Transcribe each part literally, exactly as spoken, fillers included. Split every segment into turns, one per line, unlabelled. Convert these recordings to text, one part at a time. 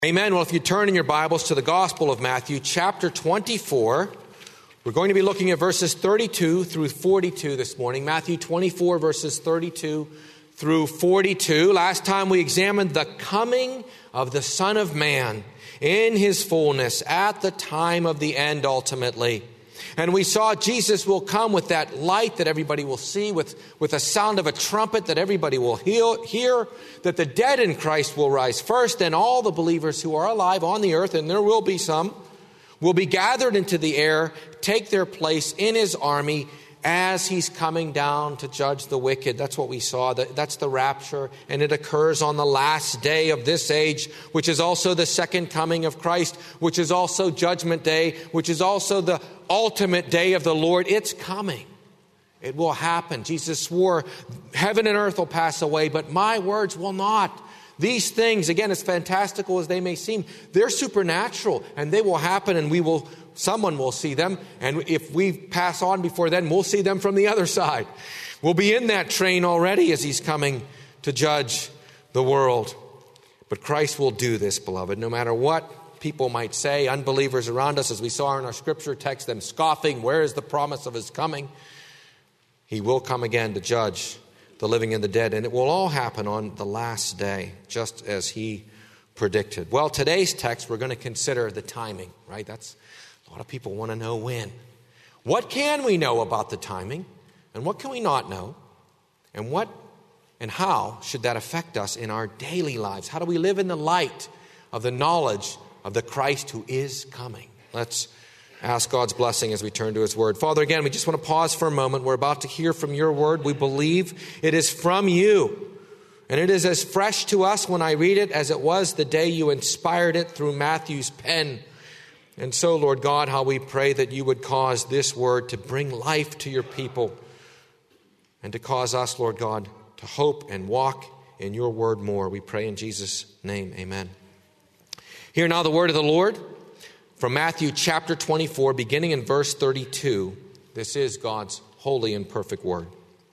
Amen. Well, if you turn in your Bibles to the Gospel of Matthew, chapter twenty-four, we're going to be looking at verses thirty-two through forty-two this morning. Matthew twenty-four, verses thirty-two through forty-two. Last time we examined the coming of the Son of Man in his fullness at the time of the end ultimately. And we saw Jesus will come with that light that everybody will see, with, with a sound of a trumpet that everybody will hear, hear, that the dead in Christ will rise first, and all the believers who are alive on the earth, and there will be some, will be gathered into the air, take their place in his army as he's coming down to judge the wicked. That's what we saw. That's the rapture, and it occurs on the last day of this age, which is also the second coming of Christ, which is also Judgment Day, which is also the ultimate day of the Lord. It's coming. It will happen. Jesus swore, heaven and earth will pass away, but my words will not. These things, again, as fantastical as they may seem, they're supernatural, and they will happen, and we will, someone will see them. And if we pass on before then, we'll see them from the other side. We'll be in that train already as he's coming to judge the world. But Christ will do this, beloved, no matter what people might say, unbelievers around us, as we saw in our scripture text, them scoffing, where is the promise of his coming? He will come again to judge the living and the dead, and it will all happen on the last day, just as he predicted. Well, today's text, we're going to consider the timing, right? That's a lot of people want to know when. What can we know about the timing, and what can we not know? And what and how should that affect us in our daily lives? How do we live in the light of the knowledge of the Christ who is coming? Let's ask God's blessing as we turn to his word. Father, again, we just want to pause for a moment. We're about to hear from your word. We believe it is from you. And it is as fresh to us when I read it as it was the day you inspired it through Matthew's pen. And so, Lord God, how we pray that you would cause this word to bring life to your people and to cause us, Lord God, to hope and walk in your word more. We pray in Jesus' name, amen. Hear now the word of the Lord from Matthew chapter twenty-four, beginning in verse thirty-two. This is God's holy and perfect word.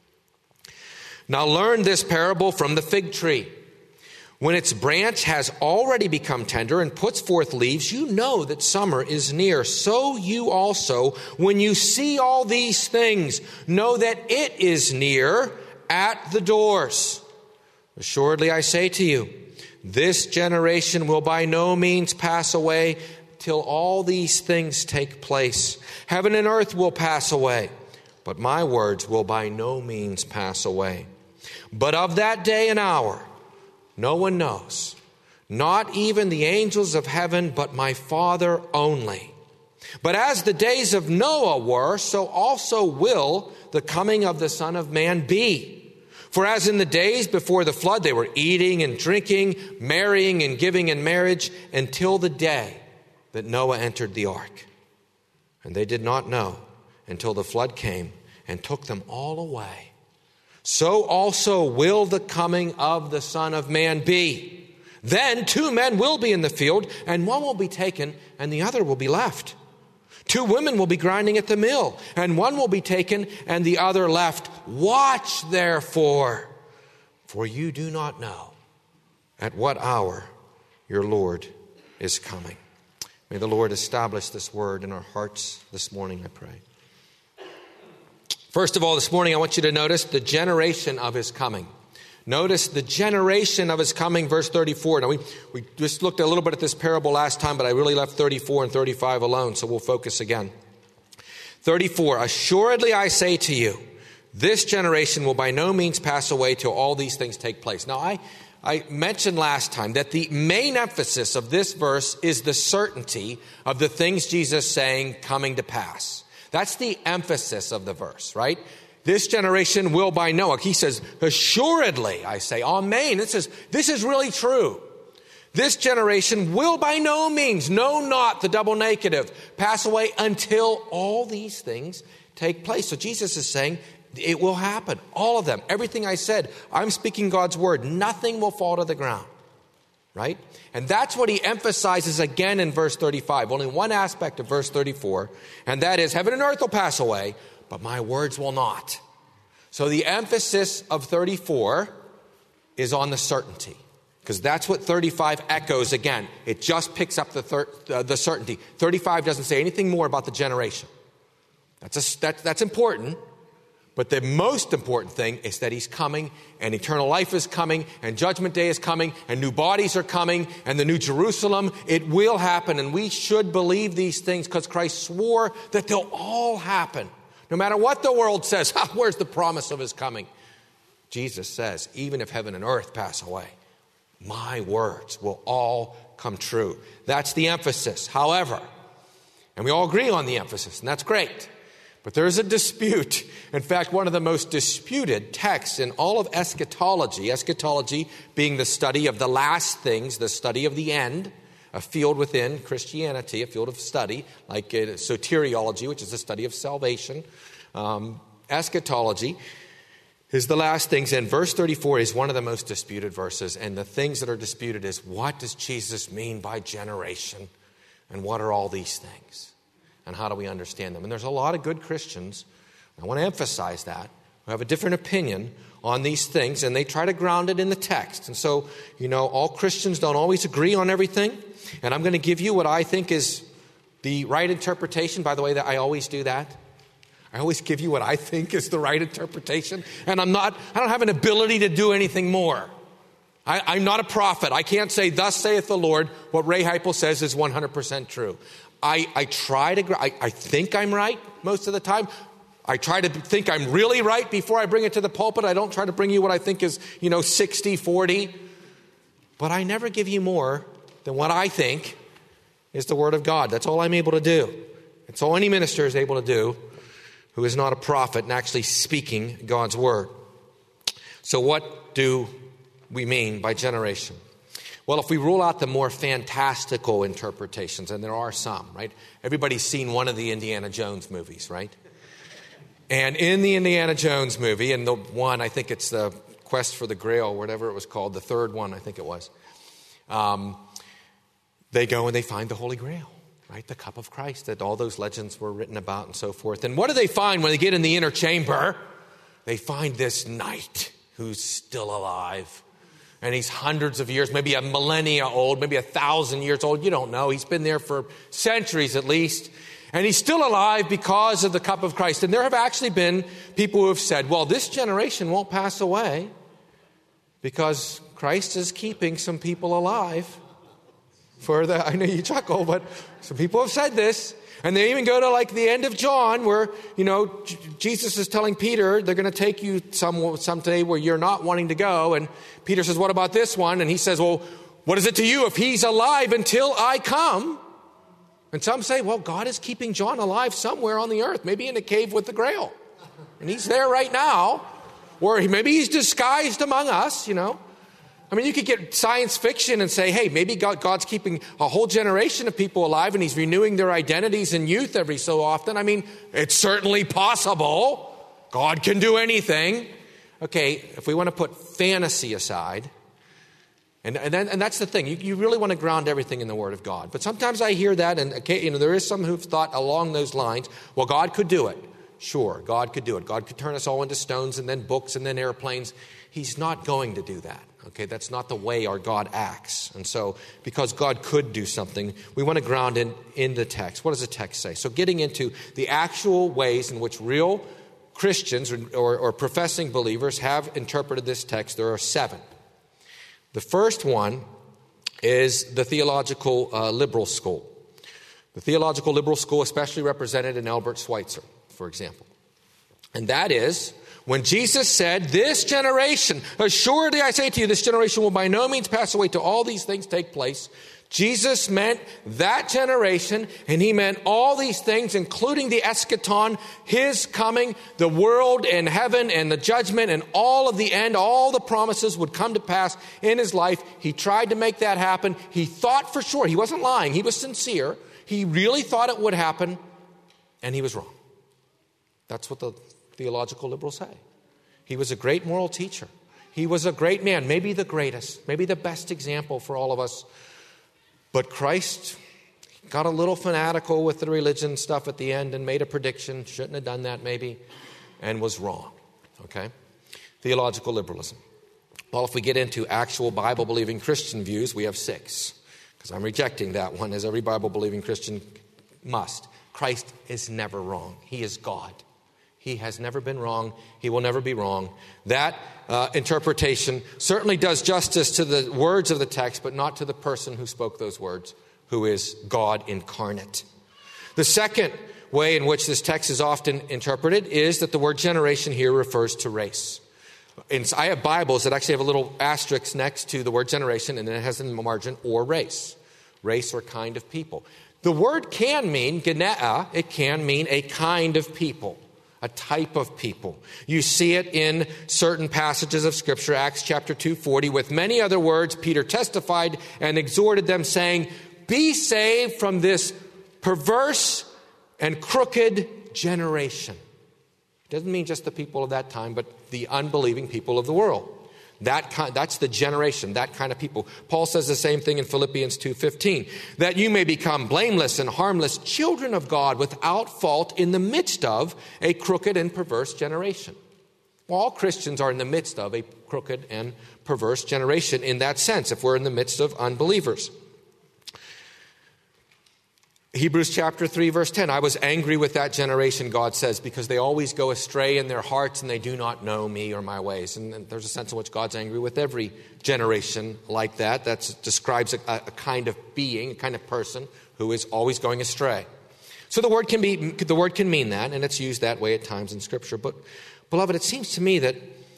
Now learn this parable from the fig tree. When its branch has already become tender and puts forth leaves, you know that summer is near. So you also, when you see all these things, know that it is near at the doors. Assuredly, I say to you, this generation will by no means pass away till all these things take place. Heaven and earth will pass away, but my words will by no means pass away. But of that day and hour, no one knows, not even the angels of heaven, but my Father only. But as the days of Noah were, so also will the coming of the Son of Man be. For as in the days before the flood, they were eating and drinking, marrying and giving in marriage, until the day that Noah entered the ark. And they did not know until the flood came and took them all away. So also will the coming of the Son of Man be. Then two men will be in the field, and one will be taken, and the other will be left. Two women will be grinding at the mill, and one will be taken, and the other left. Watch therefore, for you do not know at what hour your Lord is coming. May the Lord establish this word in our hearts this morning, I pray. First of all, this morning, I want you to notice the generation of his coming. Notice the generation of his coming, verse thirty-four. Now, we, we just looked a little bit at this parable last time, but I really left thirty-four and thirty-five alone, so we'll focus again. thirty-four, assuredly I say to you, this generation will by no means pass away till all these things take place. Now, I, I mentioned last time that the main emphasis of this verse is the certainty of the things Jesus is saying coming to pass. That's the emphasis of the verse, right? This generation will by no, he says, assuredly, I say, amen. This is, this is really true. This generation will by no means, no, not the double negative, pass away until all these things take place. So Jesus is saying it will happen. All of them. Everything I said, I'm speaking God's word. Nothing will fall to the ground. Right? And that's what he emphasizes again in verse thirty-five. Only one aspect of verse thirty-four, and that is heaven and earth will pass away, but my words will not. So the emphasis of thirty-four is on the certainty. Because that's what thirty-five echoes again. It just picks up the thir- uh, the certainty. thirty-five doesn't say anything more about the generation. That's, a, that, that's important. But the most important thing is that he's coming, and eternal life is coming, and judgment day is coming, and new bodies are coming, and the new Jerusalem. It will happen, and we should believe these things because Christ swore that they'll all happen. No matter what the world says, where's the promise of his coming? Jesus says, even if heaven and earth pass away, my words will all come true. That's the emphasis. However, and we all agree on the emphasis, and that's great. But there is a dispute. In fact, one of the most disputed texts in all of eschatology, eschatology being the study of the last things, the study of the end, a field within Christianity, a field of study, like uh, soteriology, which is the study of salvation. Um, eschatology is the last things, and verse thirty-four is one of the most disputed verses, and the things that are disputed is, what does Jesus mean by generation, and what are all these things, and how do we understand them? And there's a lot of good Christians, I want to emphasize that, who have a different opinion on these things, and they try to ground it in the text. And so, you know, all Christians don't always agree on everything, and I'm going to give you what I think is the right interpretation. By the way, that I always do that. I always give you what I think is the right interpretation. And I'm not, I don't have an ability to do anything more. I, I'm not a prophet. I can't say, thus saith the Lord, what Ray Heipel says is one hundred percent true. I, I try to, I, I think I'm right most of the time. I try to think I'm really right before I bring it to the pulpit. I don't try to bring you what I think is, you know, sixty forty. But I never give you more than what I think is the Word of God. That's all I'm able to do. It's all any minister is able to do who is not a prophet and actually speaking God's Word. So what do we mean by generation? Well, if we rule out the more fantastical interpretations, and there are some, right? Everybody's seen one of the Indiana Jones movies, right? And in the Indiana Jones movie, and the one, I think it's the Quest for the Grail, whatever it was called, the third one, I think it was, um, they go and they find the Holy Grail. Right, the cup of Christ that all those legends were written about and so forth. And what do they find when they get in the inner chamber? They find this knight who's still alive. And he's hundreds of years, maybe a millennia old, maybe a thousand years old. You don't know. He's been there for centuries at least. And he's still alive because of the cup of Christ. And there have actually been people who have said, well, this generation won't pass away because Christ is keeping some people alive. For the, I know you chuckle, but some people have said this. And they even go to like the end of John where, you know, J- Jesus is telling Peter, they're going to take you some someday where you're not wanting to go. And Peter says, what about this one? And he says, well, what is it to you if he's alive until I come? And some say, well, God is keeping John alive somewhere on the earth, maybe in a cave with the Grail. And he's there right now. Or maybe he's disguised among us, you know. I mean, you could get science fiction and say, hey, maybe God, God's keeping a whole generation of people alive and he's renewing their identities in youth every so often. I mean, it's certainly possible. God can do anything. Okay, if we want to put fantasy aside, and and, then, and that's the thing, you, you really want to ground everything in the Word of God. But sometimes I hear that, and okay, you know, there is some who've thought along those lines, well, God could do it. Sure, God could do it. God could turn us all into stones and then books and then airplanes. He's not going to do that. Okay, that's not the way our God acts. And so, because God could do something, we want to ground in, in the text. What does the text say? So getting into the actual ways in which real Christians or, or, or professing believers have interpreted this text, there are seven. The first one is the theological uh, liberal school. The theological liberal school, especially represented in Albert Schweitzer, for example. And that is, when Jesus said, this generation, assuredly I say to you, this generation will by no means pass away till all these things take place. Jesus meant that generation, and he meant all these things, including the eschaton, his coming, the world and heaven and the judgment and all of the end, all the promises would come to pass in his life. He tried to make that happen. He thought for sure, he wasn't lying, he was sincere. He really thought it would happen, and he was wrong. That's what the theological liberals say. He was a great moral teacher. He was a great man, maybe the greatest, maybe the best example for all of us. But Christ got a little fanatical with the religion stuff at the end and made a prediction, shouldn't have done that maybe, and was wrong. Okay? Theological liberalism. Well, if we get into actual Bible-believing Christian views, we have six, because I'm rejecting that one, as every Bible-believing Christian must. Christ is never wrong. He is God. He has never been wrong. He will never be wrong. That uh, interpretation certainly does justice to the words of the text, but not to the person who spoke those words, who is God incarnate. The second way in which this text is often interpreted is that the word generation here refers to race. And I have Bibles that actually have a little asterisk next to the word generation, and then it has in the margin, or race. Race or kind of people. The word can mean, genea, it can mean a kind of people, a type of people. You see it in certain passages of Scripture, Acts chapter two forty. With many other words, Peter testified and exhorted them, saying, be saved from this perverse and crooked generation. It doesn't mean just the people of that time, but the unbelieving people of the world. That kind, that's the generation, that kind of people. Paul says the same thing in Philippians two fifteen, that you may become blameless and harmless children of God without fault in the midst of a crooked and perverse generation. Well, all Christians are in the midst of a crooked and perverse generation in that sense, if we're in the midst of unbelievers. Hebrews chapter three, verse ten, I was angry with that generation, God says, because they always go astray in their hearts and they do not know me or my ways. And there's a sense in which God's angry with every generation like that. That describes a, a kind of being, a kind of person who is always going astray. So the word can be, the word can mean that, and it's used that way at times in Scripture. But, beloved, it seems to me that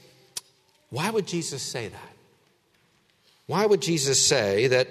why would Jesus say that? Why would Jesus say that,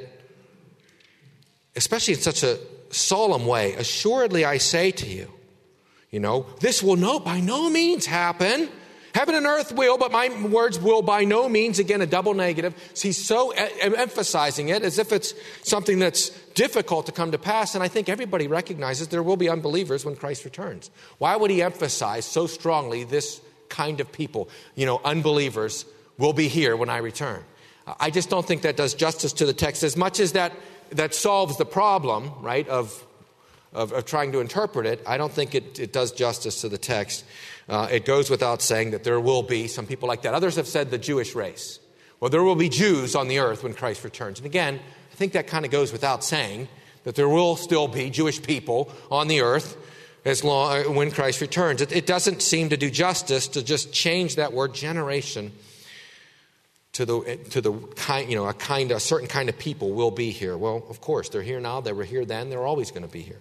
especially in such a solemn way, assuredly I say to you, you know, this will no, by no means happen. Heaven and earth will, but my words will by no means. Again, a double negative. So he's so e- emphasizing it as if it's something that's difficult to come to pass. And I think everybody recognizes there will be unbelievers when Christ returns. Why would he emphasize so strongly this kind of people? You know, unbelievers will be here when I return. I just don't think that does justice to the text as much as that that solves the problem, right, of, of, of trying to interpret it. I don't think it, it does justice to the text. Uh, it goes without saying that there will be some people like that. Others have said the Jewish race. Well, there will be Jews on the earth when Christ returns. And again, I think that kind of goes without saying that there will still be Jewish people on the earth as long when Christ returns. It, it doesn't seem to do justice to just change that word generation to the to the kind, you know, a kind, a certain kind of people will be here. Well, of course, they're here now. They were here then. They're always going to be here.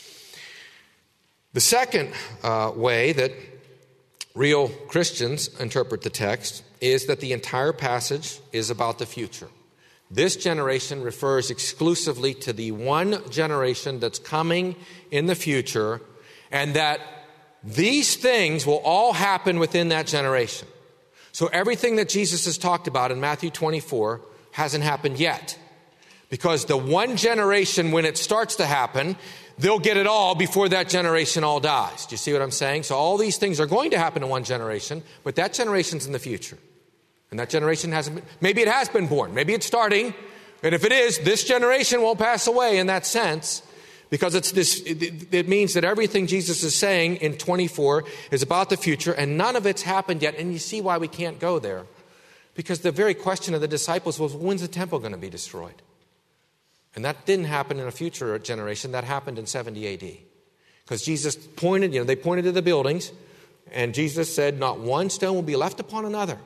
The second uh, way that real Christians interpret the text is that the entire passage is about the future. This generation refers exclusively to the one generation that's coming in the future, and that these things will all happen within that generation. So everything that Jesus has talked about in Matthew twenty-four hasn't happened yet. Because the one generation, when it starts to happen, they'll get it all before that generation all dies. Do you see what I'm saying? So all these things are going to happen in one generation, but that generation's in the future. And that generation hasn't been, maybe it has been born. Maybe it's starting. And if it is, this generation won't pass away in that sense. Because it's this, it, it means that everything Jesus is saying in twenty-four is about the future, and none of it's happened yet. And you see why we can't go there. Because the very question of the disciples was, when's the temple going to be destroyed? And that didn't happen in a future generation. That happened in seventy A D. Because Jesus pointed, you know, they pointed to the buildings, and Jesus said, not one stone will be left upon another.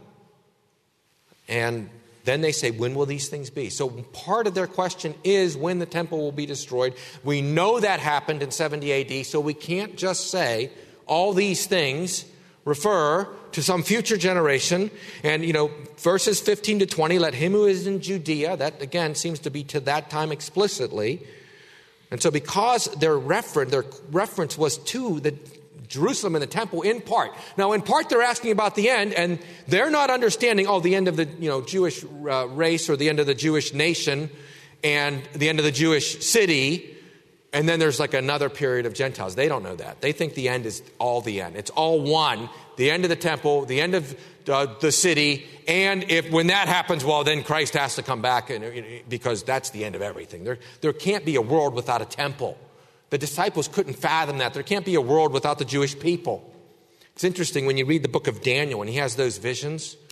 And then they say, when will these things be? So part of their question is when the temple will be destroyed. We know that happened in seventy A D, so we can't just say all these things refer to some future generation. And, you know, verses fifteen to twenty, let him who is in Judea, that again seems to be to that time explicitly. And so because their reference, their reference was to the Jerusalem and the temple in part. Now, in part, they're asking about the end, and they're not understanding, oh, the end of the you know Jewish uh, race or the end of the Jewish nation and the end of the Jewish city, and then there's like another period of Gentiles. They don't know that. They think the end is all the end. It's all one. The end of the temple, the end of uh, the city, and if when that happens, well, then Christ has to come back, and, because that's the end of everything. There, there can't be a world without a temple. The disciples couldn't fathom that. There can't be a world without the Jewish people. It's interesting when you read the book of Daniel and he has those visions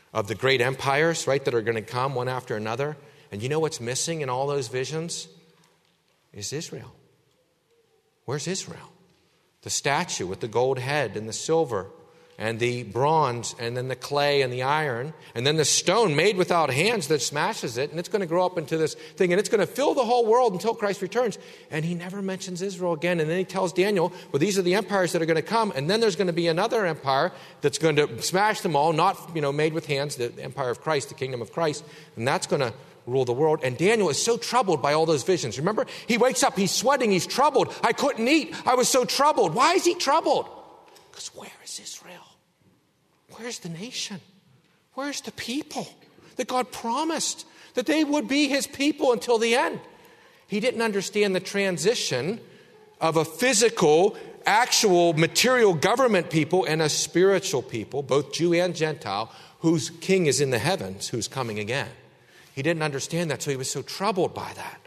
of the great empires, right, that are going to come one after another. And you know what's missing in all those visions? Is Israel. Where's Israel? The statue with the gold head and the silver and the bronze and then the clay and the iron and then the stone made without hands that smashes it, and it's going to grow up into this thing, and it's going to fill the whole world until Christ returns. And he never mentions Israel again. And then he tells Daniel, well, these are the empires that are going to come, and then there's going to be another empire that's going to smash them all, not, you know, made with hands, the empire of Christ, the kingdom of Christ, and that's going to rule the world. And Daniel is so troubled by all those visions. Remember, he wakes up, he's sweating, he's troubled. I couldn't eat. I was so troubled. Why is he troubled? Because where is Israel? Where's the nation? Where's the people that God promised that they would be his people until the end? He didn't understand the transition of a physical, actual, material government people and a spiritual people, both Jew and Gentile, whose king is in the heavens, who's coming again. He didn't understand that, so he was so troubled by that.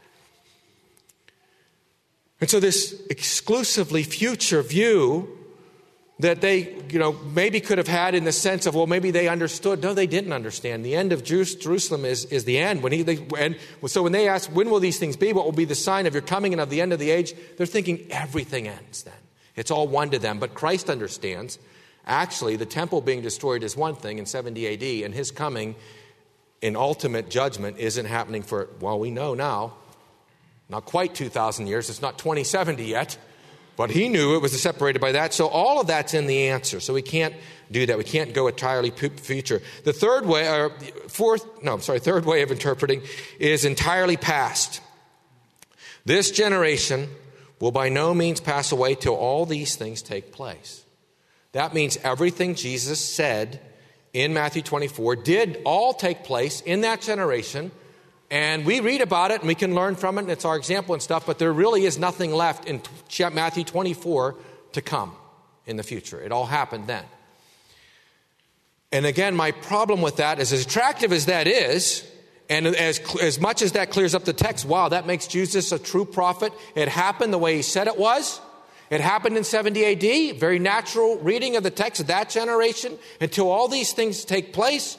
And so this exclusively future view that they, you know, maybe could have had in the sense of, well, maybe they understood. No, they didn't understand. The end of Jerusalem is, is the end. When he, they, and so when they ask, when will these things be? What will be the sign of your coming and of the end of the age? They're thinking everything ends then. It's all one to them. But Christ understands, actually, the temple being destroyed is one thing in seventy A D, and his coming in ultimate judgment isn't happening for, well, we know now, not quite two thousand years. It's not twenty seventy yet. But he knew it was separated by that. So all of that's in the answer. So we can't do that. We can't go entirely future. The third way, or fourth, no, I'm sorry, third way of interpreting is entirely past. This generation will by no means pass away till all these things take place. That means everything Jesus said in Matthew twenty-four did all take place in that generation. And we read about it and we can learn from it, and it's our example and stuff, but there really is nothing left in Matthew twenty-four to come in the future. It all happened then. And again, my problem with that is, as attractive as that is, and as, as much as that clears up the text, wow, that makes Jesus a true prophet. It happened the way he said it was. It happened in seventy A D, very natural reading of the text of that generation, until all these things take place.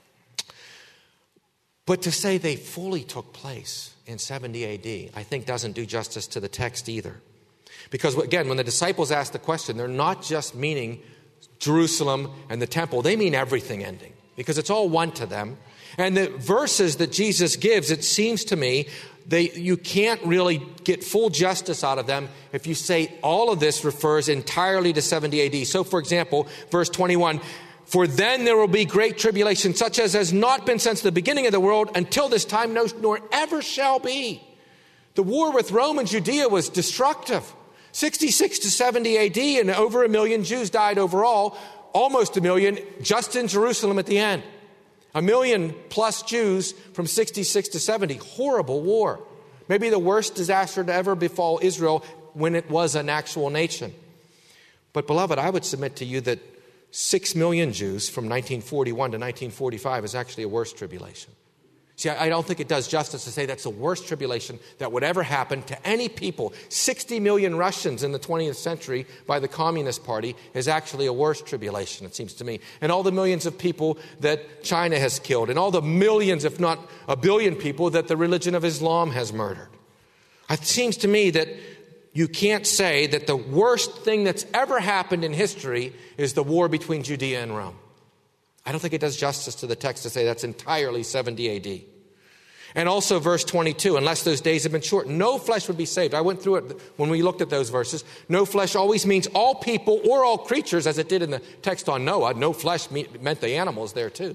But to say they fully took place in seventy A D, I think doesn't do justice to the text either. Because again, when the disciples ask the question, they're not just meaning Jerusalem and the temple. They mean everything ending, because it's all one to them. And the verses that Jesus gives, it seems to me, they you can't really get full justice out of them if you say all of this refers entirely to seventy A D. So for example, verse twenty-one, for then there will be great tribulation, such as has not been since the beginning of the world until this time, no, nor ever shall be. The war with Rome and Judea was destructive. sixty-six to seventy A D, and over a million Jews died overall, almost a million just in Jerusalem at the end. A million plus Jews from sixty-six to seventy. Horrible war. Maybe the worst disaster to ever befall Israel when it was an actual nation. But beloved, I would submit to you that Six million Jews from nineteen forty-one to nineteen forty-five is actually a worse tribulation. See, I don't think it does justice to say that's the worst tribulation that would ever happen to any people. sixty million Russians in the twentieth century by the Communist Party is actually a worse tribulation, it seems to me. And all the millions of people that China has killed, and all the millions, if not a billion people, that the religion of Islam has murdered. It seems to me that you can't say that the worst thing that's ever happened in history is the war between Judea and Rome. I don't think it does justice to the text to say that's entirely seventy A D. And also verse twenty-two, unless those days have been shortened, no flesh would be saved. I went through it when we looked at those verses. No flesh always means all people or all creatures, as it did in the text on Noah. No flesh meant the animals there too.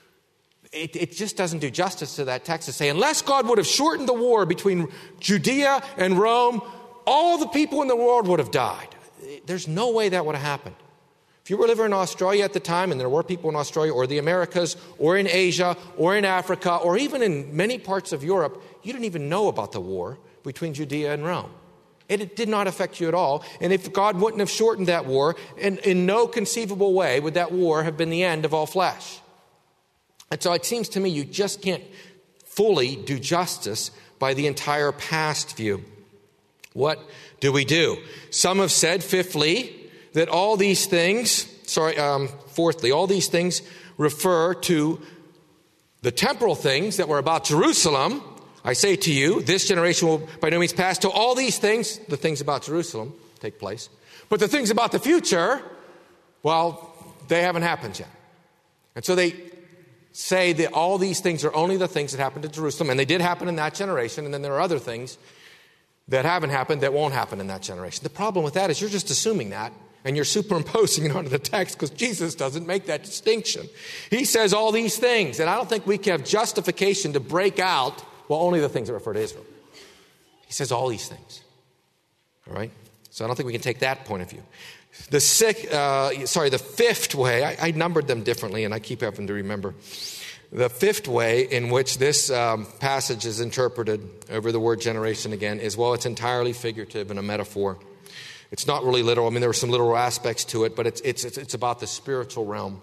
It, it just doesn't do justice to that text to say, unless God would have shortened the war between Judea and Rome, all the people in the world would have died. There's no way that would have happened. If you were living in Australia at the time, and there were people in Australia or the Americas or in Asia or in Africa or even in many parts of Europe, you didn't even know about the war between Judea and Rome. It, it did not affect you at all. And if God wouldn't have shortened that war, in, in no conceivable way would that war have been the end of all flesh. And so it seems to me you just can't fully do justice by the entire past view. What do we do? Some have said, fifthly, that all these things, sorry, um, fourthly, all these things refer to the temporal things that were about Jerusalem. I say to you, this generation will by no means pass till all these things, the things about Jerusalem, take place. But the things about the future, well, they haven't happened yet. And so they say that all these things are only the things that happened to Jerusalem, and they did happen in that generation, and then there are other things that haven't happened that won't happen in that generation. The problem with that is you're just assuming that, and you're superimposing it onto the text because Jesus doesn't make that distinction. He says all these things, and I don't think we can have justification to break out, well, only the things that refer to Israel. He says all these things. All right? So I don't think we can take that point of view. The sixth, uh, sorry, the fifth way, I, I numbered them differently, and I keep having to remember. The fifth way in which this um, passage is interpreted over the word generation again is, well, it's entirely figurative and a metaphor. It's not really literal. I mean, there are some literal aspects to it, but it's it's it's, it's about the spiritual realm,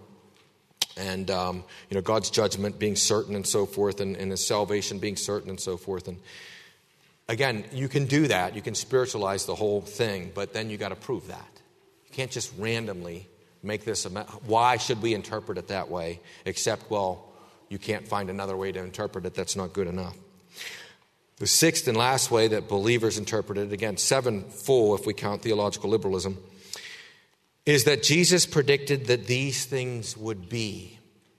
and um, you know, God's judgment being certain and so forth, and, and His salvation being certain and so forth. And again, you can do that. You can spiritualize the whole thing, but then you got to prove that. You can't just randomly make this a. Why should we interpret it that way? Except, well, you can't find another way to interpret it. That's not good enough. The sixth and last way that believers interpret it, again, seven full if we count theological liberalism, is that Jesus predicted that these things would be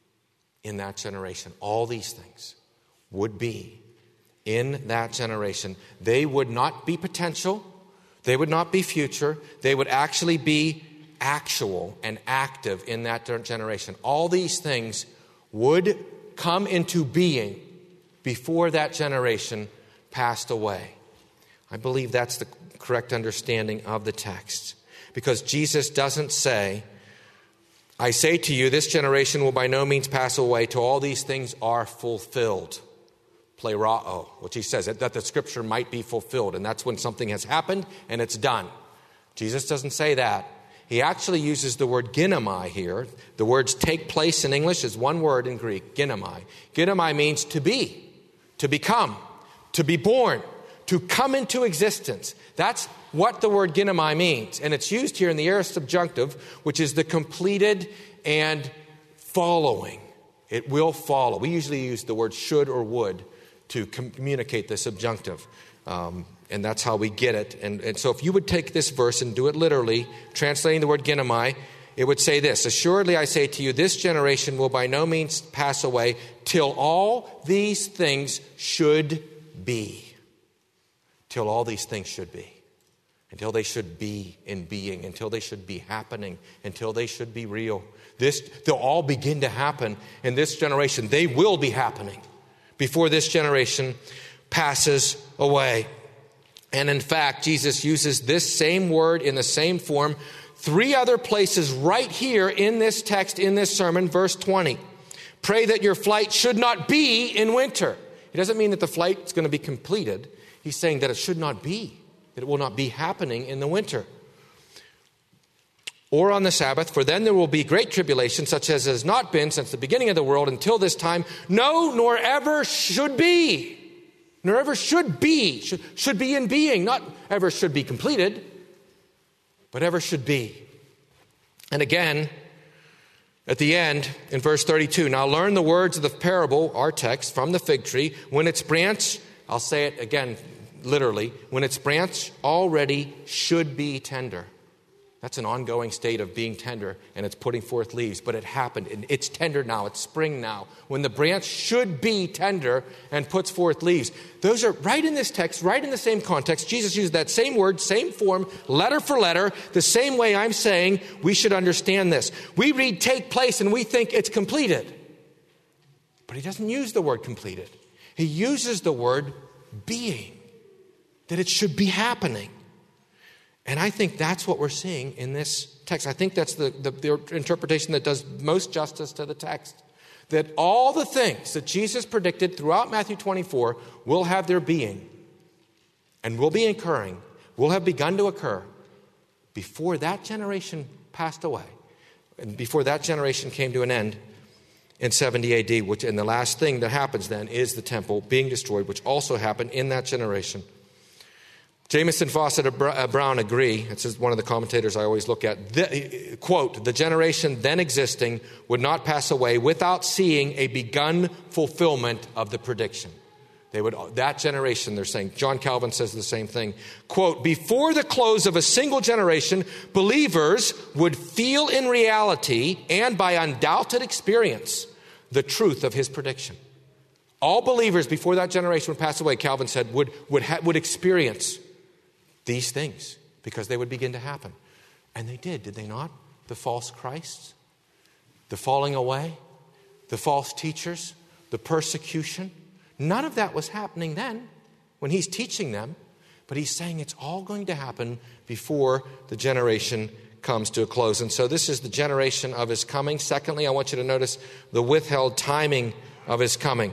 in that generation. All these things would be in that generation. They would not be potential. They would not be future. They would actually be actual and active in that generation. All these things would come into being before that generation passed away. I believe that's the correct understanding of the text. Because Jesus doesn't say, I say to you, this generation will by no means pass away till all these things are fulfilled. Plerao, which he says, that the scripture might be fulfilled. And that's when something has happened and it's done. Jesus doesn't say that. He actually uses the word ginomai here. The words take place in English is one word in Greek, ginomai. Ginomai means to be, to become, to be born, to come into existence. That's what the word ginomai means. And it's used here in the aorist subjunctive, which is the completed and following. It will follow. We usually use the word should or would to communicate the subjunctive. Um, and that's how we get it. And, and so if you would take this verse and do it literally, translating the word ginomai, it would say this: assuredly I say to you, this generation will by no means pass away till all these things should be. Till all these things should be. Until they should be in being. Until they should be happening. Until they should be real. This, they'll all begin to happen in this generation. They will be happening before this generation passes away. And in fact, Jesus uses this same word in the same form three other places right here in this text, in this sermon, verse twenty. Pray that your flight should not be in winter. It doesn't mean that the flight is going to be completed. He's saying that it should not be, that it will not be happening in the winter. Or on the Sabbath, for then there will be great tribulation, such as has not been since the beginning of the world until this time. No, nor ever should be. Nor ever should be. Should, should be in being. Not ever should be completed, but ever should be. And again, at the end, in verse thirty-two, now learn the words of the parable, our text, from the fig tree. When its branch, I'll say it again literally, when its branch already should be tender. That's an ongoing state of being tender, and it's putting forth leaves. But it happened, and it's tender now. It's spring now. When the branch should be tender and puts forth leaves. Those are right in this text, right in the same context. Jesus used that same word, same form, letter for letter, the same way I'm saying we should understand this. We read take place, and we think it's completed. But he doesn't use the word completed. He uses the word being, that it should be happening. And I think that's what we're seeing in this text. I think that's the, the, the interpretation that does most justice to the text. That all the things that Jesus predicted throughout Matthew twenty-four will have their being and will be occurring, will have begun to occur before that generation passed away. And before that generation came to an end in seventy A D, which, and the last thing that happens then is the temple being destroyed, which also happened in that generation. Jamieson, Fawcett, and Brown agree. This is one of the commentators I always look at. The, quote, the generation then existing would not pass away without seeing a begun fulfillment of the prediction. They would, that generation, they're saying, John Calvin says the same thing. Quote, before the close of a single generation, believers would feel in reality and by undoubted experience the truth of his prediction. All believers before that generation would pass away, Calvin said, would, would, ha- would experience these things because they would begin to happen. And they did, did they not? The false Christs, the falling away, the false teachers, the persecution. None of that was happening then when he's teaching them, but he's saying it's all going to happen before the generation comes to a close. And so this is the generation of his coming. Secondly, I want you to notice the withheld timing of his coming.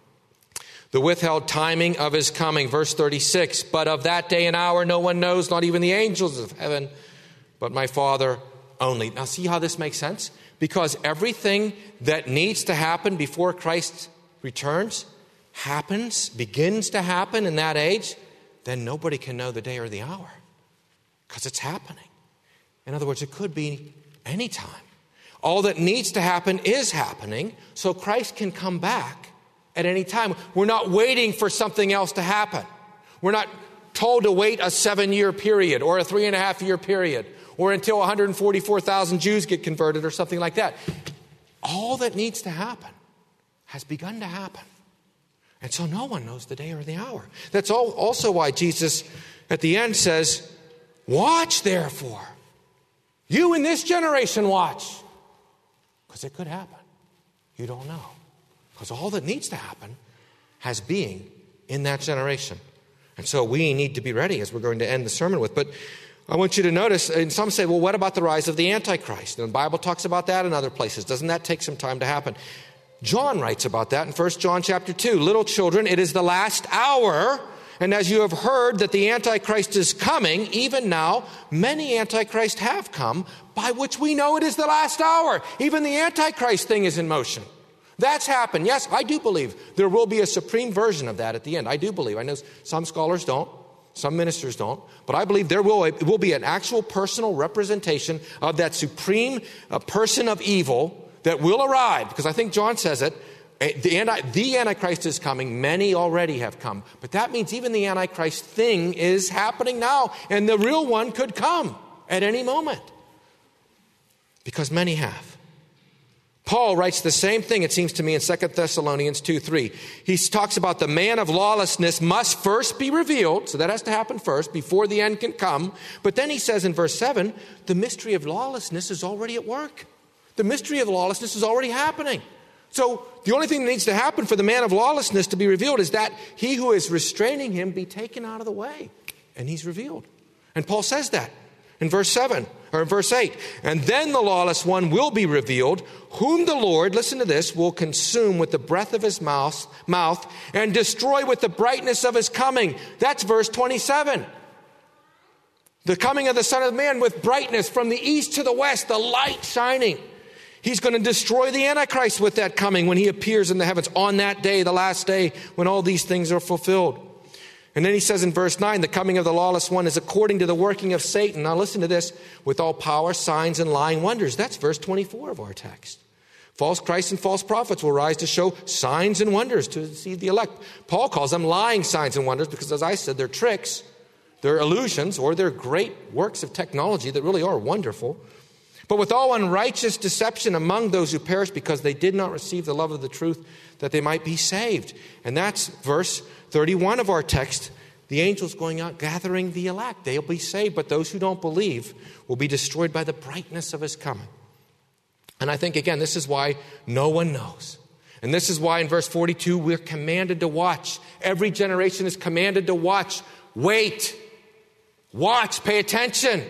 The withheld timing of his coming. Verse thirty-six, but of that day and hour no one knows, not even the angels of heaven, but my Father only. Now see how this makes sense? Because everything that needs to happen before Christ returns happens, begins to happen in that age, then nobody can know the day or the hour because it's happening. In other words, it could be any time. All that needs to happen is happening, so Christ can come back at any time. We're not waiting for something else to happen. We're not told to wait a seven-year period or a three-and-a-half-year period or until one hundred forty-four thousand Jews get converted or something like that. All that needs to happen has begun to happen. And so no one knows the day or the hour. That's all, also why Jesus at the end says, watch therefore. You in this generation watch. Because it could happen. You don't know. Because all that needs to happen has being in that generation. And so we need to be ready, as we're going to end the sermon with. But I want you to notice, and some say, well, what about the rise of the Antichrist? And the Bible talks about that in other places. Doesn't that take some time to happen? John writes about that in First John chapter two. Little children, it is the last hour. And as you have heard that the Antichrist is coming, even now, many Antichrists have come, by which we know it is the last hour. Even the Antichrist thing is in motion. That's happened. Yes, I do believe there will be a supreme version of that at the end. I do believe. I know some scholars don't. Some ministers don't. But I believe there will, it will be an actual personal representation of that supreme uh, person of evil that will arrive. Because I think John says it. The, anti, the Antichrist is coming. Many already have come. But that means even the Antichrist thing is happening now. And the real one could come at any moment. Because many have. Paul writes the same thing, it seems to me, in Second Thessalonians two three. He talks about the man of lawlessness must first be revealed. So that has to happen first before the end can come. But then he says in verse seven, the mystery of lawlessness is already at work. The mystery of lawlessness is already happening. So the only thing that needs to happen for the man of lawlessness to be revealed is that he who is restraining him be taken out of the way. And he's revealed. And Paul says that in verse seven, or in verse eight. And then the lawless one will be revealed, whom the Lord, listen to this, will consume with the breath of his mouth, mouth and destroy with the brightness of his coming. That's verse twenty-seven. The coming of the Son of Man with brightness from the east to the west, the light shining. He's going to destroy the Antichrist with that coming when he appears in the heavens on that day, the last day, when all these things are fulfilled. And then he says in verse nine, the coming of the lawless one is according to the working of Satan. Now listen to this, with all power, signs, and lying wonders. That's verse twenty-four of our text. False Christs and false prophets will rise to show signs and wonders to deceive the elect. Paul calls them lying signs and wonders because, as I said, they're tricks, they're illusions, or they're great works of technology that really are wonderful. But with all unrighteous deception among those who perish because they did not receive the love of the truth that they might be saved. And that's verse thirty-one of our text. The angels going out gathering the elect. They'll be saved, but those who don't believe will be destroyed by the brightness of his coming. And I think, again, this is why no one knows. And this is why in verse forty-two, we're commanded to watch. Every generation is commanded to watch. Wait. Watch. Pay attention.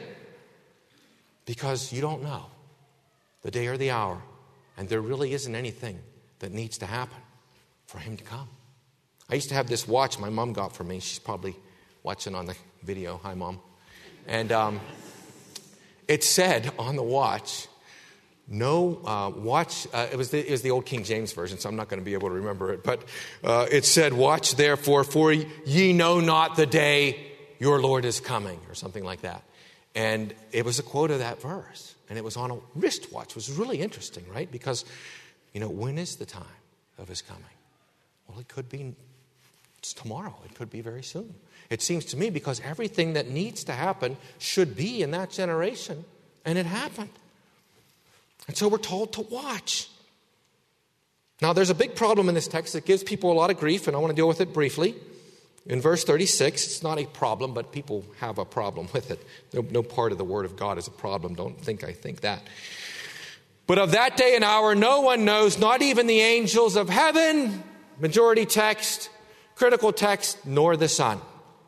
Because you don't know the day or the hour. And there really isn't anything that needs to happen for him to come. I used to have this watch my mom got for me. She's probably watching on the video. Hi, Mom. And um, it said on the watch, no uh, watch. Uh, it was the, it was the old King James version, so I'm not going to be able to remember it. But uh, it said, watch therefore, for ye know not the day your Lord is coming, or something like that. And it was a quote of that verse. And it was on a wristwatch, which was really interesting, right? Because, you know, when is the time of his coming? Well, it could be tomorrow. It could be very soon. It seems to me because everything that needs to happen should be in that generation. And it happened. And so we're told to watch. Now, there's a big problem in this text that gives people a lot of grief, and I want to deal with it briefly. In verse thirty-six, it's not a problem, but people have a problem with it. No, no part of the Word of God is a problem. Don't think I think that. But of that day and hour, no one knows, not even the angels of heaven, majority text, critical text, nor the Son,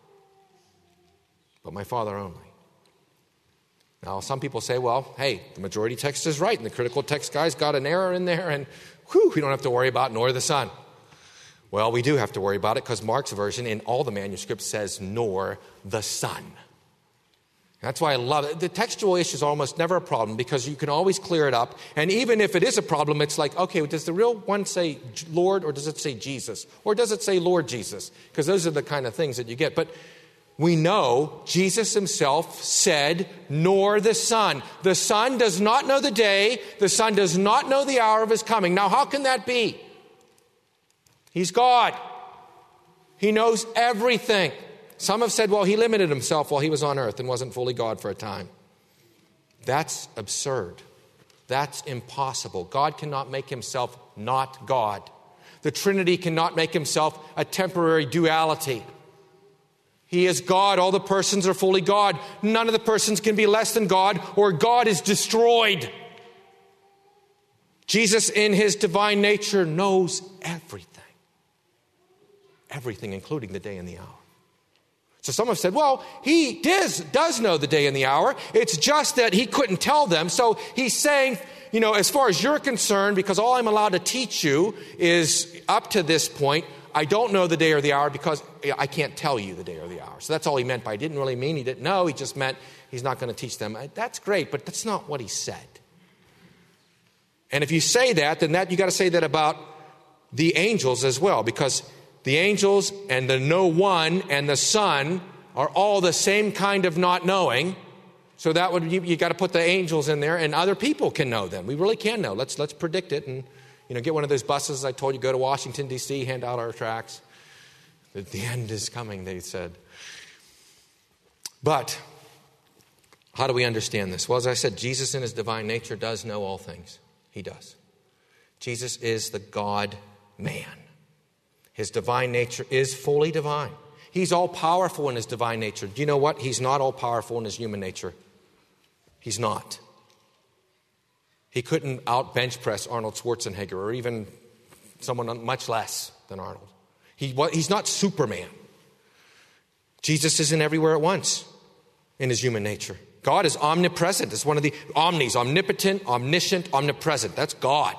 but my Father only. Now, some people say, well, hey, the majority text is right, and the critical text guy's got an error in there, and whew, we don't have to worry about nor the Son. Well, we do have to worry about it because Mark's version in all the manuscripts says nor the Son. That's why I love it. The textual issue is almost never a problem because you can always clear it up. And even if it is a problem, it's like, okay, does the real one say Lord or does it say Jesus? Or does it say Lord Jesus? Because those are the kind of things that you get. But we know Jesus himself said, nor the Son. The Son does not know the day. The Son does not know the hour of his coming. Now, how can that be? He's God. He knows everything. Some have said, well, he limited himself while he was on earth and wasn't fully God for a time. That's absurd. That's impossible. God cannot make himself not God. The Trinity cannot make himself a temporary duality. He is God. All the persons are fully God. None of the persons can be less than God, or God is destroyed. Jesus, in his divine nature, knows everything. Everything, including the day and the hour. So some have said, well, he does, does know the day and the hour. It's just that he couldn't tell them. So he's saying, you know, as far as you're concerned, because all I'm allowed to teach you is up to this point, I don't know the day or the hour because I can't tell you the day or the hour. So that's all he meant by, he didn't really mean he didn't know. He just meant he's not going to teach them. That's great, but that's not what he said. And if you say that, then that you got to say that about the angels as well, because the angels and the no one and the Son are all the same kind of not knowing. So that would you, you got to put the angels in there, and other people can know them. We really can know. Let's let's predict it, and you know, get one of those buses I told you, go to Washington D C, hand out our tracts. The, the end is coming, they said. But how do we understand this? Well, as I said, Jesus in his divine nature does know all things. He does. Jesus is the God-man. His divine nature is fully divine. He's all-powerful in his divine nature. Do you know what? He's not all-powerful in his human nature. He's not. He couldn't out-bench press Arnold Schwarzenegger or even someone much less than Arnold. He, he's not Superman. Jesus isn't everywhere at once in his human nature. God is omnipresent. It's one of the omnis, omnipotent, omniscient, omnipresent. That's God.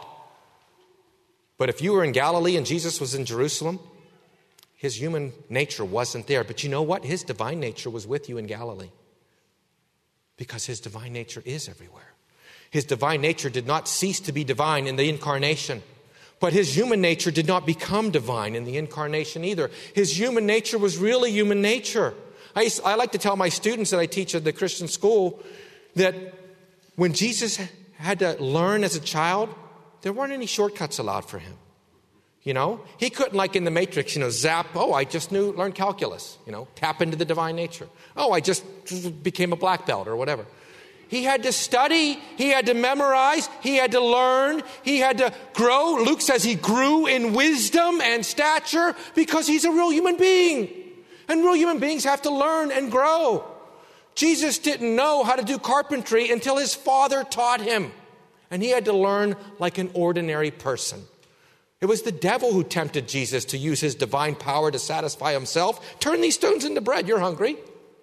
But if you were in Galilee and Jesus was in Jerusalem, his human nature wasn't there. But you know what? His divine nature was with you in Galilee. Because his divine nature is everywhere. His divine nature did not cease to be divine in the incarnation. But his human nature did not become divine in the incarnation either. His human nature was really human nature. I, used, I like to tell my students that I teach at the Christian school that when Jesus had to learn as a child, there weren't any shortcuts allowed for him. You know, he couldn't, like in the Matrix, you know, zap, oh, I just knew, learned calculus, you know, tap into the divine nature. Oh, I just became a black belt or whatever. He had to study, he had to memorize, he had to learn, he had to grow. Luke says he grew in wisdom and stature because he's a real human being. And real human beings have to learn and grow. Jesus didn't know how to do carpentry until his Father taught him. And he had to learn like an ordinary person. It was the devil who tempted Jesus to use his divine power to satisfy himself. Turn these stones into bread, you're hungry.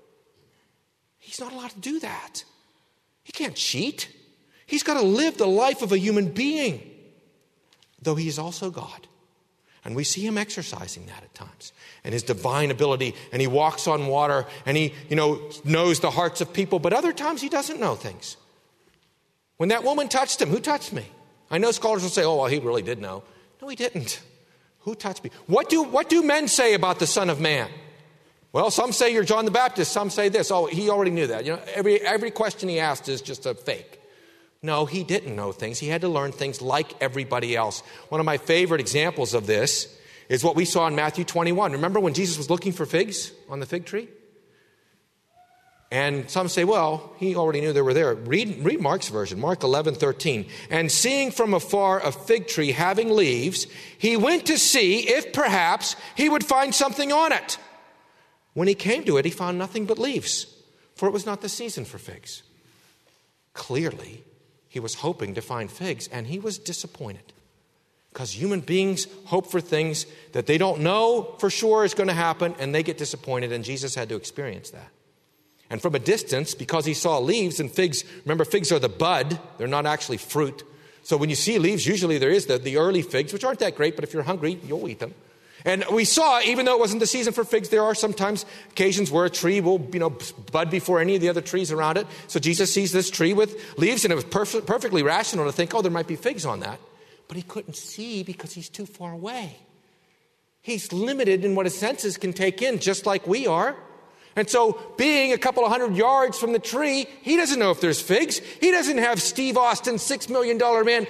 He's not allowed to do that. He can't cheat. He's got to live the life of a human being, though he is also God. And we see him exercising that at times. And his divine ability, and he walks on water, and he, you know, knows the hearts of people, but other times he doesn't know things. When that woman touched him, who touched me? I know scholars will say, oh, well, he really did know. No, he didn't. Who touched me? What do, what do men say about the Son of Man? Well, some say you're John the Baptist. Some say this. Oh, he already knew that. You know, every, every question he asked is just a fake. No, he didn't know things. He had to learn things like everybody else. One of my favorite examples of this is what we saw in Matthew twenty-one. Remember when Jesus was looking for figs on the fig tree? And some say, well, he already knew they were there. Read, read Mark's version, Mark eleven thirteen. And seeing from afar a fig tree having leaves, he went to see if perhaps he would find something on it. When he came to it, he found nothing but leaves, for it was not the season for figs. Clearly, he was hoping to find figs, and he was disappointed. Because human beings hope for things that they don't know for sure is going to happen, and they get disappointed, and Jesus had to experience that. And from a distance, because he saw leaves and figs, remember figs are the bud, they're not actually fruit. So when you see leaves, usually there is the, the early figs, which aren't that great, but if you're hungry, you'll eat them. And we saw, even though it wasn't the season for figs, there are sometimes occasions where a tree will, you know, bud before any of the other trees around it. So Jesus sees this tree with leaves, and it was perf- perfectly rational to think, oh, there might be figs on that. But he couldn't see because he's too far away. He's limited in what his senses can take in, just like we are. And so being a couple of hundred yards from the tree, he doesn't know if there's figs. He doesn't have Steve Austin's six million dollars man.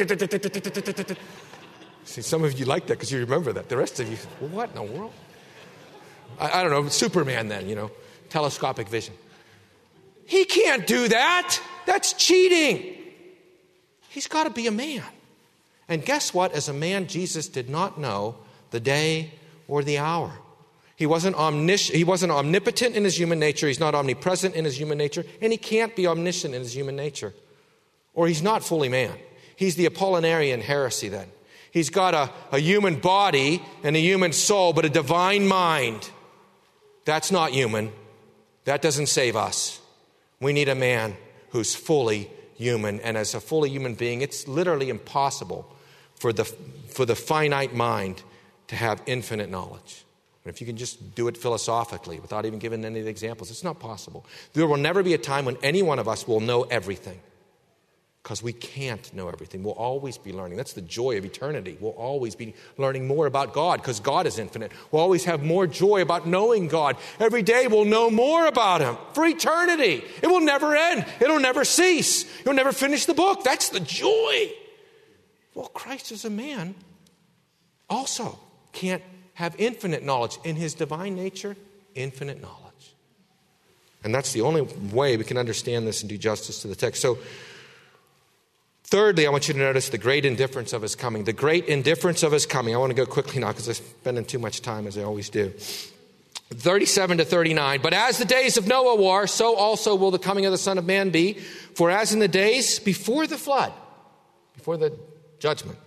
See, some of you like that because you remember that. The rest of you, well, what in the world? I, I don't know, Superman then, you know, telescopic vision. He can't do that. That's cheating. He's got to be a man. And guess what? As a man, Jesus did not know the day or the hour. He wasn't omniscient, he wasn't omnipotent in his human nature. He's not omnipresent in his human nature. And he can't be omniscient in his human nature. Or he's not fully man. He's the Apollinarian heresy then. He's got a, a human body and a human soul, but a divine mind. That's not human. That doesn't save us. We need a man who's fully human. And as a fully human being, it's literally impossible for the, for the finite mind to have infinite knowledge. And if you can just do it philosophically without even giving any of the examples, it's not possible. There will never be a time when any one of us will know everything. Because we can't know everything. We'll always be learning. That's the joy of eternity. We'll always be learning more about God because God is infinite. We'll always have more joy about knowing God. Every day we'll know more about Him for eternity. It will never end. It'll never cease. You'll never finish the book. That's the joy. Well, Christ as a man also can't have infinite knowledge. In His divine nature, infinite knowledge. And that's the only way we can understand this and do justice to the text. So, thirdly, I want you to notice the great indifference of His coming. The great indifference of His coming. I want to go quickly now because I'm spending too much time as I always do. thirty-seven to thirty-nine. But as the days of Noah were, so also will the coming of the Son of Man be. For as in the days before the flood, before the judgment,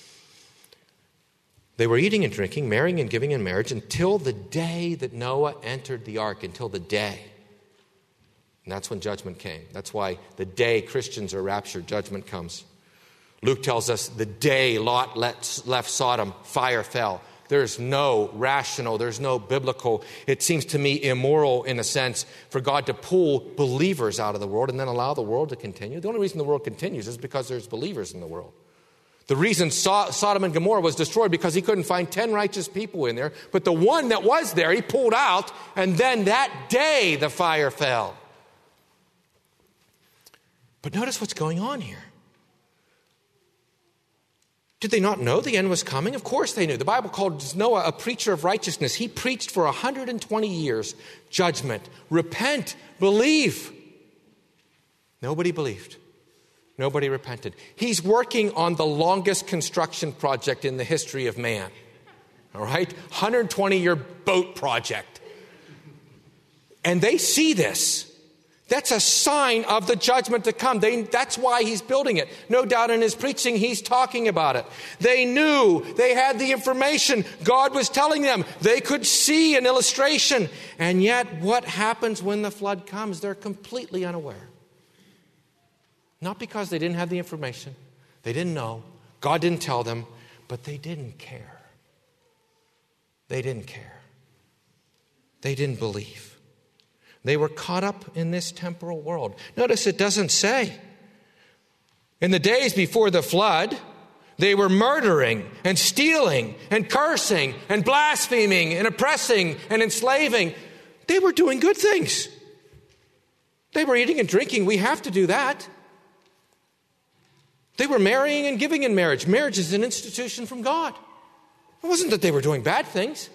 they were eating and drinking, marrying and giving in marriage until the day that Noah entered the ark, until the day. And that's when judgment came. That's why the day Christians are raptured, judgment comes. Luke tells us the day Lot left Sodom, fire fell. There's no rational, there's no biblical, it seems to me immoral in a sense for God to pull believers out of the world and then allow the world to continue. The only reason the world continues is because there's believers in the world. The reason so- Sodom and Gomorrah was destroyed because he couldn't find ten righteous people in there. But the one that was there, he pulled out, and then that day the fire fell. But notice what's going on here. Did they not know the end was coming? Of course they knew. The Bible called Noah a preacher of righteousness. He preached for one hundred twenty years judgment. Repent, believe. Nobody believed. Nobody repented. He's working on the longest construction project in the history of man. All right? one hundred twenty year boat project. And they see this. That's a sign of the judgment to come. They, that's why he's building it. No doubt in his preaching, he's talking about it. They knew. They had the information. God was telling them. They could see an illustration. And yet, what happens when the flood comes? They're completely unaware. Not because they didn't have the information. They didn't know. God didn't tell them. But they didn't care. They didn't care. They didn't believe. They were caught up in this temporal world. Notice it doesn't say. In the days before the flood, they were murdering and stealing and cursing and blaspheming and oppressing and enslaving. They were doing good things. They were eating and drinking. We have to do that. They were marrying and giving in marriage. Marriage is an institution from God. It wasn't that they were doing bad things.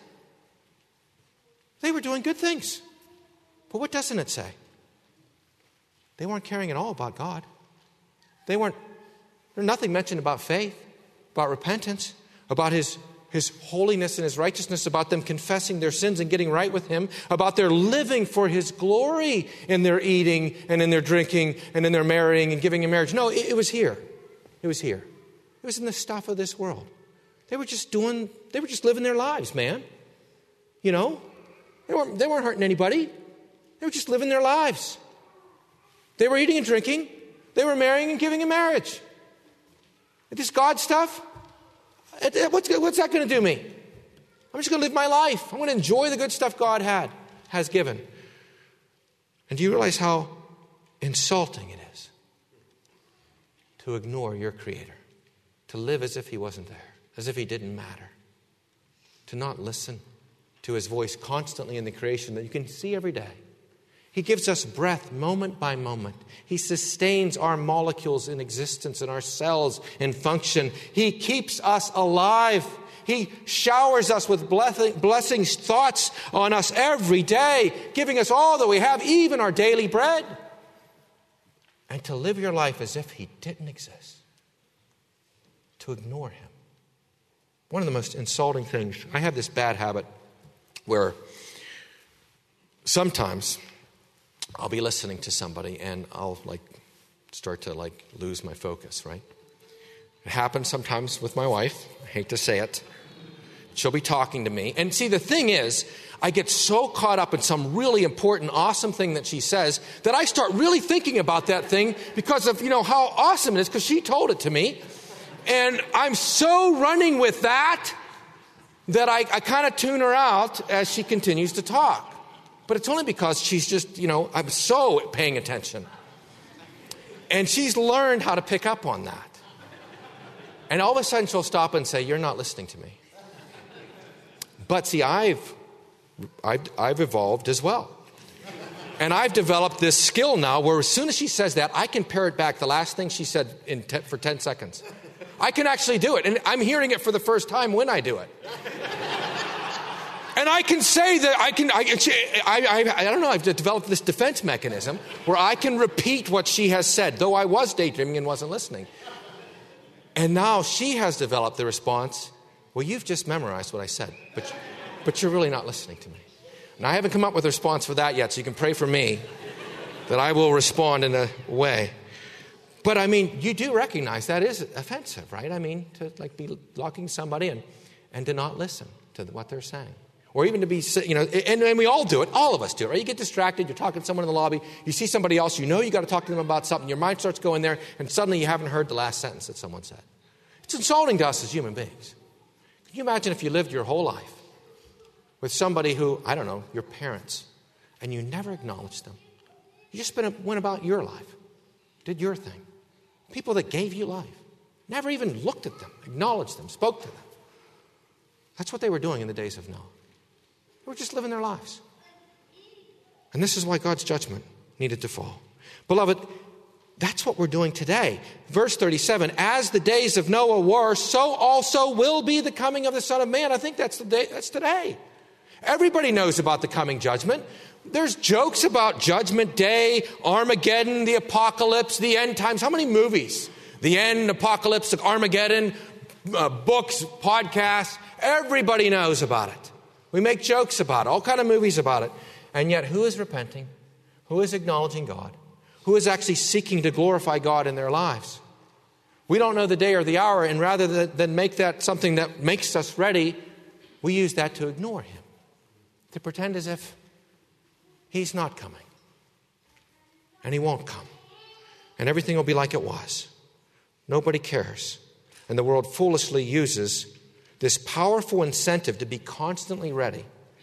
They were doing good things. But what doesn't it say? They weren't caring at all about God. They weren't, there's nothing mentioned about faith, about repentance, about his, his holiness and his righteousness, about them confessing their sins and getting right with him, about their living for his glory in their eating and in their drinking and in their marrying and giving in marriage. No, it, it was here. It was here. It was in the stuff of this world. They were just doing, they were just living their lives, man. You know, they weren't, they weren't hurting anybody. They were just living their lives. They were eating and drinking. They were marrying and giving in marriage. This God stuff, what's, what's that going to do me? I'm just going to live my life. I'm going to enjoy the good stuff God had, has given. And do you realize how insulting it is to ignore your Creator, to live as if he wasn't there, as if he didn't matter, to not listen to his voice constantly in the creation that you can see every day? He gives us breath moment by moment. He sustains our molecules in existence and our cells in function. He keeps us alive. He showers us with blessings, thoughts on us every day, giving us all that we have, even our daily bread. And to live your life as if he didn't exist, to ignore him. One of the most insulting things, I have this bad habit where sometimes I'll be listening to somebody and I'll like start to like lose my focus, right? It happens sometimes with my wife. I hate to say it. She'll be talking to me. And see, the thing is, I get so caught up in some really important, awesome thing that she says that I start really thinking about that thing because of, you know, how awesome it is because she told it to me. And I'm so running with that that I, I kind of tune her out as she continues to talk. But it's only because she's just, you know, I'm so paying attention. And she's learned how to pick up on that. And all of a sudden she'll stop and say, "You're not listening to me." But see, I've, I've, I've evolved as well. And I've developed this skill now where as soon as she says that, I can parrot back the last thing she said in te- for ten seconds. I can actually do it. And I'm hearing it for the first time when I do it. And I can say that I can, I, I, I, I don't know, I've developed this defense mechanism where I can repeat what she has said, though I was daydreaming and wasn't listening. And now she has developed the response, "Well, you've just memorized what I said, but, but you're really not listening to me." And I haven't come up with a response for that yet, so you can pray for me that I will respond in a way. But I mean, you do recognize that is offensive, right? I mean, to like be blocking somebody and, and to not listen to what they're saying. Or even to be, you know, and, and we all do it. All of us do it, right? You get distracted. You're talking to someone in the lobby. You see somebody else. You know you got to talk to them about something. Your mind starts going there, and suddenly you haven't heard the last sentence that someone said. It's insulting to us as human beings. Can you imagine if you lived your whole life with somebody who, I don't know, your parents, and you never acknowledged them? You just went about your life, did your thing. People that gave you life, never even looked at them, acknowledged them, spoke to them. That's what they were doing in the days of Noah. They were just living their lives. And this is why God's judgment needed to fall. Beloved, that's what we're doing today. Verse thirty-seven, as the days of Noah were, so also will be the coming of the Son of Man. I think that's the day, that's today. Everybody knows about the coming judgment. There's jokes about Judgment Day, Armageddon, the apocalypse, the end times. How many movies? The end, apocalypse, Armageddon, uh, books, podcasts. Everybody knows about it. We make jokes about it, all kind of movies about it. And yet, who is repenting? Who is acknowledging God? Who is actually seeking to glorify God in their lives? We don't know the day or the hour, and rather than make that something that makes us ready, we use that to ignore him, to pretend as if he's not coming. And he won't come. And everything will be like it was. Nobody cares. And the world foolishly uses this powerful incentive to be constantly ready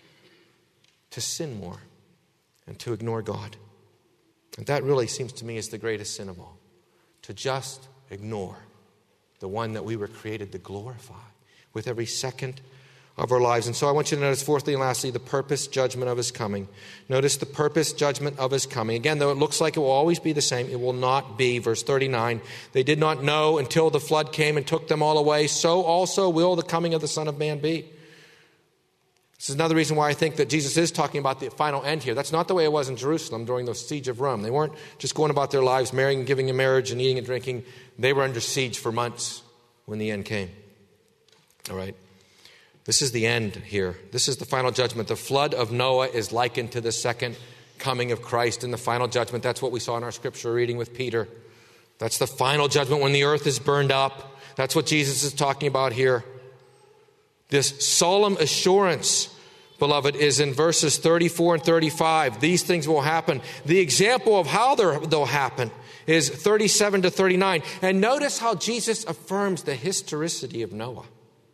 to sin more and to ignore God. And that really seems to me is the greatest sin of all. To just ignore the one that we were created to glorify with every second of our lives. And so I want you to notice, fourthly and lastly, the purpose judgment of his coming. Notice the purpose judgment of his coming. Again, though it looks like it will always be the same, it will not be. Verse thirty-nine, they did not know until the flood came and took them all away. So also will the coming of the Son of Man be. This is another reason why I think that Jesus is talking about the final end here. That's not the way it was in Jerusalem during the siege of Rome. They weren't just going about their lives, marrying and giving in marriage and eating and drinking. They were under siege for months when the end came. All right. This is the end here. This is the final judgment. The flood of Noah is likened to the second coming of Christ in the final judgment. That's what we saw in our scripture reading with Peter. That's the final judgment when the earth is burned up. That's what Jesus is talking about here. This solemn assurance, beloved, is in verses thirty-four and thirty-five. These things will happen. The example of how they'll happen is thirty-seven to thirty-nine. And notice how Jesus affirms the historicity of Noah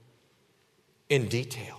in detail.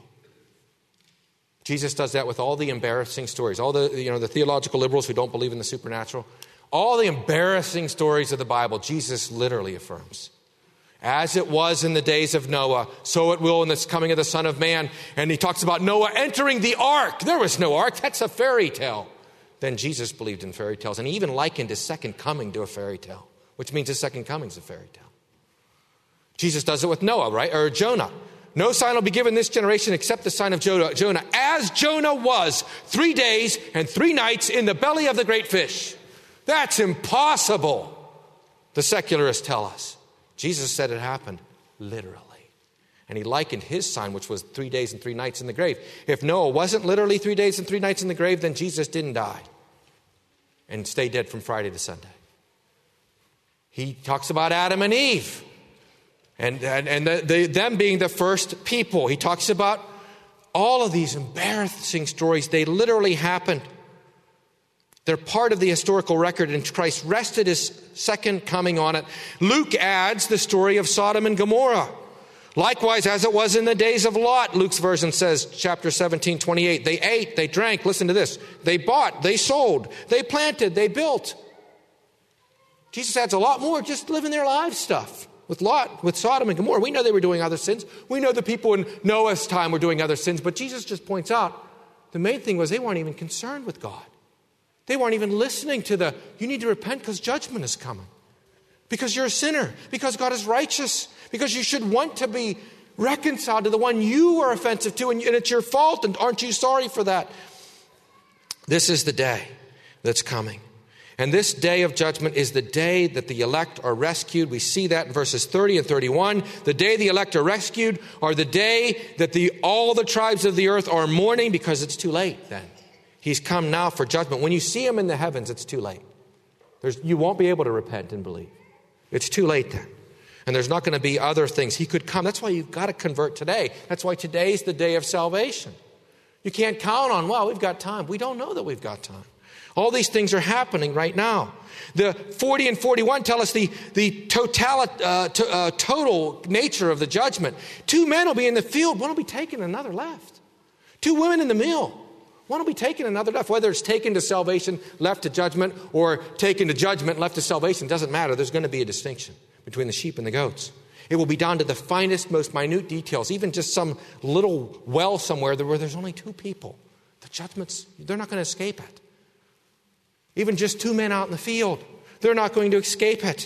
Jesus does that with all the embarrassing stories. All the, you know, the theological liberals who don't believe in the supernatural. All the embarrassing stories of the Bible, Jesus literally affirms. As it was in the days of Noah, so it will in the coming of the Son of Man. And he talks about Noah entering the ark. There was no ark. That's a fairy tale. Then Jesus believed in fairy tales. And he even likened his second coming to a fairy tale, which means his second coming is a fairy tale. Jesus does it with Noah, right? Or Jonah. No sign will be given this generation except the sign of Jonah. As Jonah was three days and three nights in the belly of the great fish. That's impossible, the secularists tell us. Jesus said it happened literally. And he likened his sign, which was three days and three nights in the grave. If Noah wasn't literally three days and three nights in the grave, then Jesus didn't die and stay dead from Friday to Sunday. He talks about Adam and Eve. And, and, and the, the, them being the first people. He talks about all of these embarrassing stories. They literally happened. They're part of the historical record, and Christ rested his second coming on it. Luke adds the story of Sodom and Gomorrah. Likewise, as it was in the days of Lot, Luke's version says, chapter seventeen, twenty-eight. They ate, they drank, listen to this. They bought, they sold, they planted, they built. Jesus adds a lot more just living their lives stuff. With Lot, with Sodom and Gomorrah, we know they were doing other sins. We know the people in Noah's time were doing other sins. But Jesus just points out the main thing was they weren't even concerned with God. They weren't even listening to the, you need to repent because judgment is coming. Because you're a sinner. Because God is righteous. Because you should want to be reconciled to the one you were offensive to. And it's your fault. And aren't you sorry for that? This is the day that's coming. And this day of judgment is the day that the elect are rescued. We see that in verses thirty and thirty-one. The day the elect are rescued, or the day that the all the tribes of the earth are mourning, because it's too late then. He's come now for judgment. When you see him in the heavens, it's too late. There's, you won't be able to repent and believe. It's too late then. And there's not going to be other things. He could come. That's why you've got to convert today. That's why today's the day of salvation. You can't count on, well, we've got time. We don't know that we've got time. All these things are happening right now. The forty and forty-one tell us the, the total, uh, to, uh, total nature of the judgment. Two men will be in the field, one will be taken, another left. Two women in the mill, one will be taken, another left. Whether it's taken to salvation, left to judgment, or taken to judgment, left to salvation, doesn't matter. There's going to be a distinction between the sheep and the goats. It will be down to the finest, most minute details, even just some little well somewhere where there's only two people. The judgments, they're not going to escape it. Even just two men out in the field, they're not going to escape it.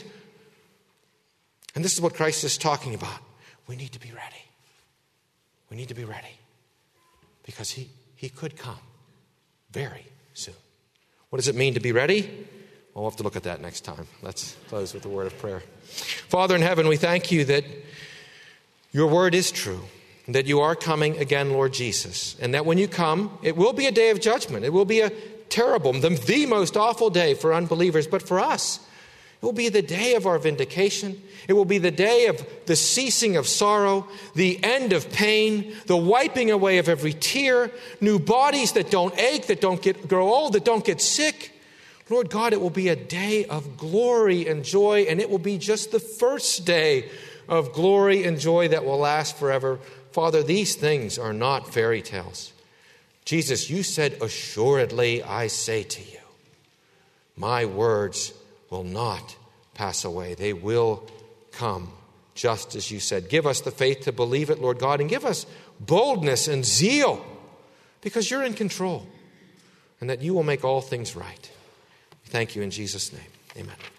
And this is what Christ is talking about. We need to be ready. We need to be ready. Because he, he could come very soon. What does it mean to be ready? Well, we'll have to look at that next time. Let's close with a word of prayer. Father in heaven, we thank you that your word is true. That you are coming again, Lord Jesus. And that when you come, it will be a day of judgment. It will be a terrible, the, the most awful day for unbelievers. But for us, it will be the day of our vindication. It will be the day of the ceasing of sorrow, the end of pain, the wiping away of every tear, new bodies that don't ache, that don't get grow old, that don't get sick. Lord God, it will be a day of glory and joy, and it will be just the first day of glory and joy that will last forever. Father, these things are not fairy tales. Jesus, you said, assuredly, I say to you, my words will not pass away. They will come just as you said. Give us the faith to believe it, Lord God, and give us boldness and zeal, because you're in control, and that you will make all things right. Thank you in Jesus' name. Amen.